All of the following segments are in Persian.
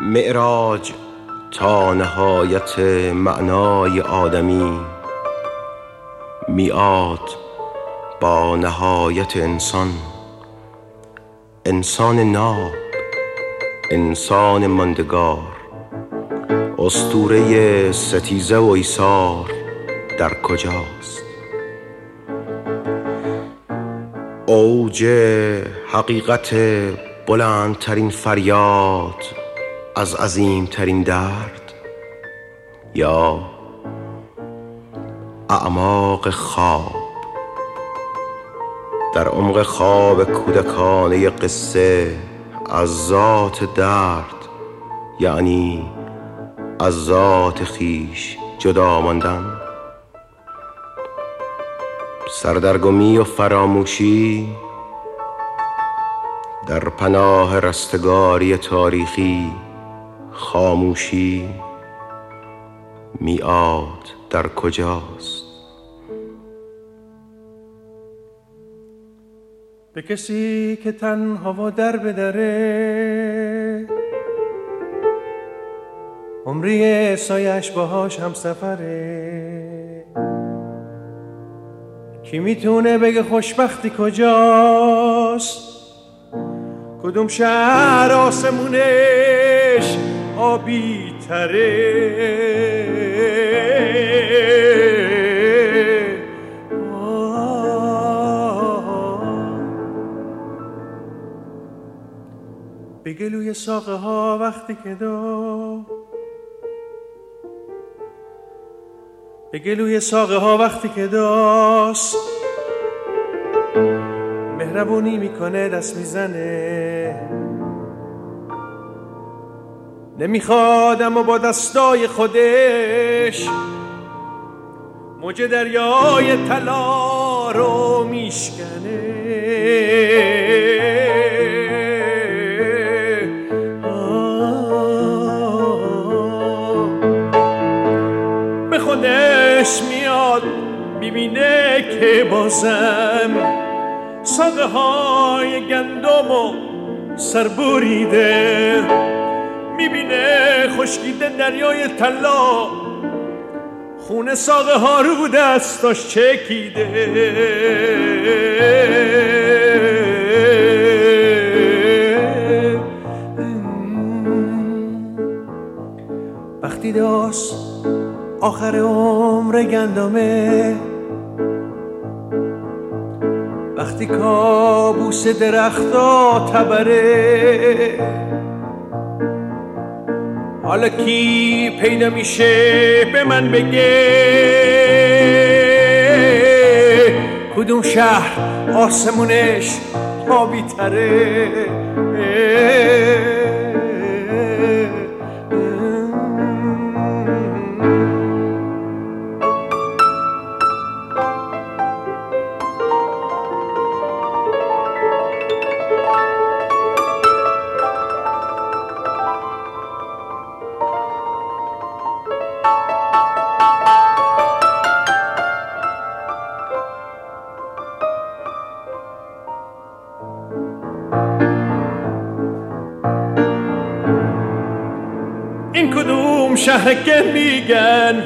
معراج تا نهایت معنای آدمی، میعاد با نهایت انسان، انسان ناب، انسان ماندگار، اسطوره ستیزه و ایثار در کجاست؟ اوج حقیقت بلندترین فریاد از عظیمترین درد، یا اعماق خواب؟ در عمق خواب کودکانه قصه از ذات درد، یعنی از ذات خویش جدا ماندن. سردرگمی و فراموشی در پناه رستگاری تاریخی، خاموشی، میعاد در کجاست؟ به کسی که تنها و در به دره، عمری سایش باهاش هم سفره، کی میتونه بگه خوشبختی کجاست؟ کدوم شهر آسمونش آبی تره؟ به گلوی ساقه ها وقتی که به گلوی ساقه ها وقتی که داست مهربونی میکنه، دست میزنه، نمیخوادم و با دستای خودش موج دریای طلا رو میشکنه. به خودش میاد میبینه که بازم ساقه های گندم و سربریده، میبینه خشکیده دریای طلا، خون ساقه ها رو دستاش چکیده. وقتی داست آخر عمر گندمه، وقتی کابوس درختا تبره، حالا کی پیدا میشه به من بگه کدوم شهر آسمونش آبی تره؟ این کدوم شهر که میگن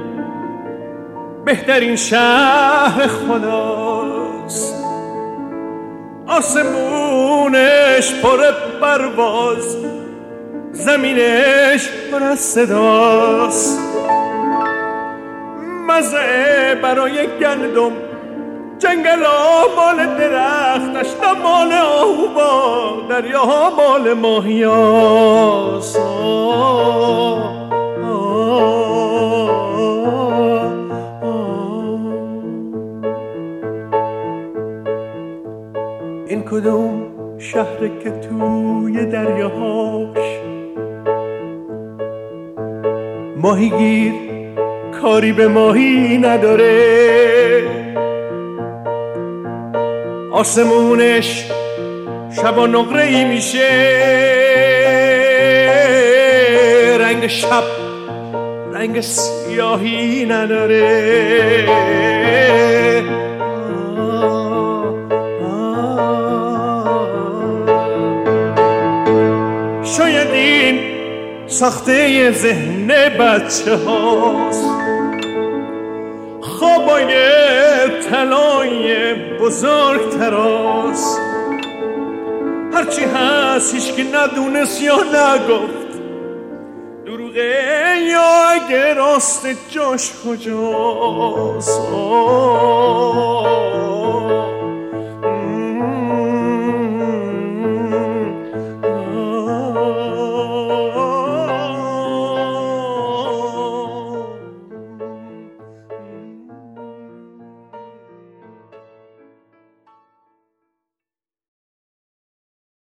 بهترین شهر خداست، آسمونش پر پرواز، زمینش پر از صداست، مزه برای گندم، جنگل ها مال درختش، مال آهوبا، دریا مال ماهیاست. این کدوم شهر که توی دریاهاش ماهیگیر کاری به ماهی نداره، آسمونش شب و نقره‌ای میشه، رنگ شب رنگ سیاهی نداره. شاید این ساخته ذهن بچه هاست، خوابای طلای بزرگتر است. هرچی هست هیچ که ندونست یا نگفت، دروغه یا اگه راست جاش کجاست.